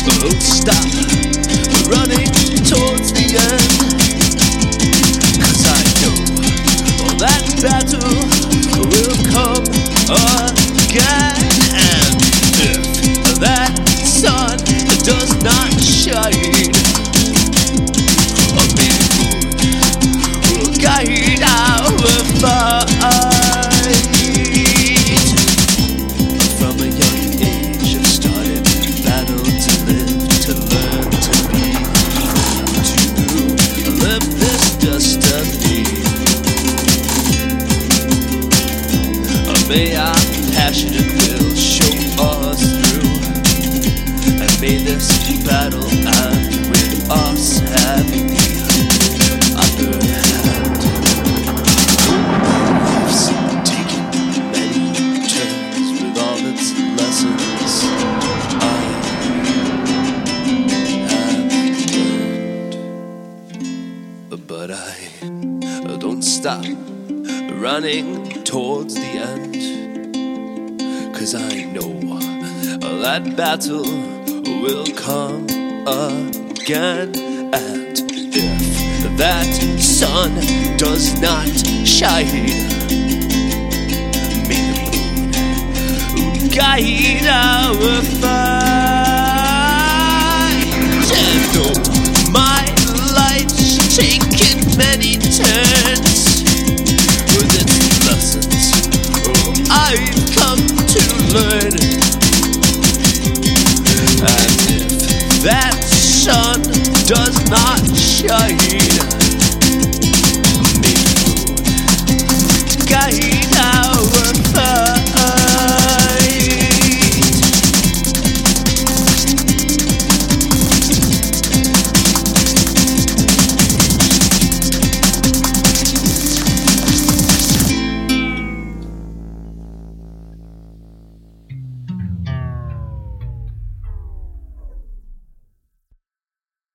won't stop running towards the end, 'cause I know that battle will come again. And if that sun does not shine, a big moon will guide our fight. From a young age I've started battle to live, to learn, to be, to live this destiny. May our passionate will show us through, and may this battle end with us having the upper hand. Life's taken many turns with all its lessons I have learned, but I don't stop running towards the end, 'cause I know that battle will come again. And if that sun does not shine, may the moon guide our fight. And though my life's taken many turns with its lessons I've come to learn, and if that sun does not shine,